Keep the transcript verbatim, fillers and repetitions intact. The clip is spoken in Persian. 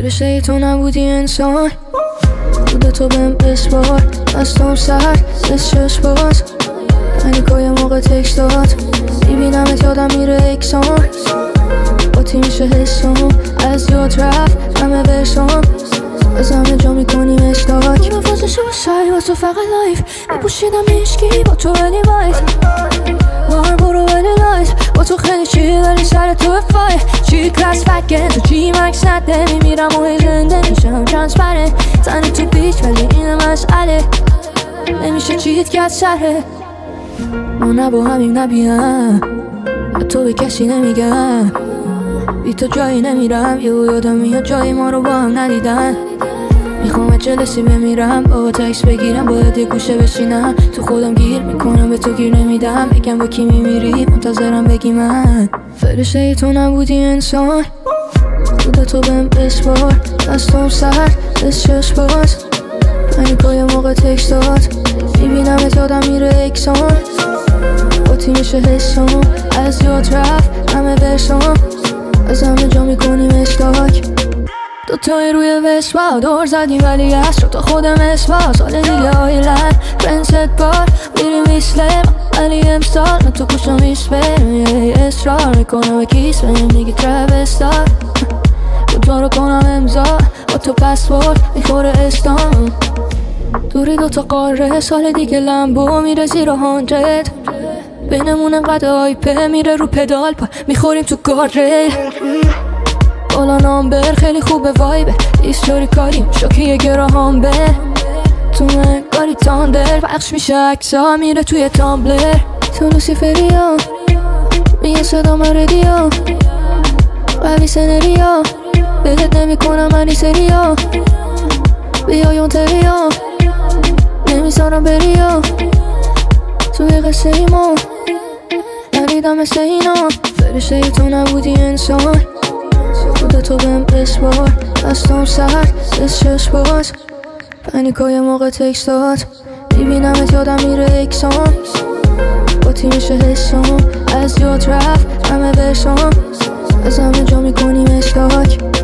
فرشته تو نبودی انسان، بود تو بهم بسپار. دستم سرد دست چشم باز، پنیکای موقع تکست داد. میبینمت یادم میره اکسان، قاطی میشه حسام. از یاد رفت همه ورسام، از همه جا میکنیم اشتاک. نفازش رو سری با تو فقط لایف، میپوشیدم عشقی با تو ولی وایت. مار برو ولی لایت، با تو خیلی چی ولی سر تو فای. چی کلاس فکر تو چی مکس نده، میمیرم و زنده میشم ترانسپرنت. تنی تو بیچ ولی اینه مسئله، نمیشه چیت کرد سره. ما نه با همیم نبیم، تو به کسی نمیگم. بی تو جایی نمیرم، یه یادم میاد جایی ما رو با هم ندیدن. میخوام جلسی بمیرم، با تکس بگیرم، باید یه گوشه بشینم. تو خودم گیر میکنم به تو گیر نمیدم. بگم با کی میمیری منتظرم بگی من. فرشته تو نبودی انسان، بود تو بهم بسپار. دستم سرد دست چشم باز، پنیکای موقع تکست داد. میبینمت یادم میره اکسان، قاطی میشه حسام. از یاد رفت همه ورسام، از همه جا میکنیم اشتاک. دوتایی روی وسپا دور زدیم ولی از رو تا خودم اسپا. سال دیگه آیلند فرنست بار میریم ایسلم، ولی امسال من تو کشم ایسپرم. یه اصرار میکنم به کیس بریم دیگه کربستار. با تو رو کنم امضا، با تو پسپورت میخوره استان. دوری دوتا قاره، سال دیگه لمبو میره زیر هاندرد. بینمون انقدر آیپه میره رو پدال پا، میخوریم تو گارد. بالا نامبر خیلی خوبه وایبه، ایستوری کاریم شوکیه گراهام به. تو من کاری تاندر پخش میشه اکسا میره توی تامبلر. تو لوسیفریا میگه صدا من ردیا، قوی سنریا بهت نمی کنم منی سریا. بیا یون تریا نمیذارم بریا، توی قصه ایما نریدم مثل اینا. فرشته تو نبودی انسان، بود تو بهم بسپار. دستم سرد دست چشم باز، پنیکای موقع تکست داد. میبینمت یادم میره اکسان، قاطی میشه حسام. از یاد رفت همه ورسام، از همه جا میکنیم اشتاک.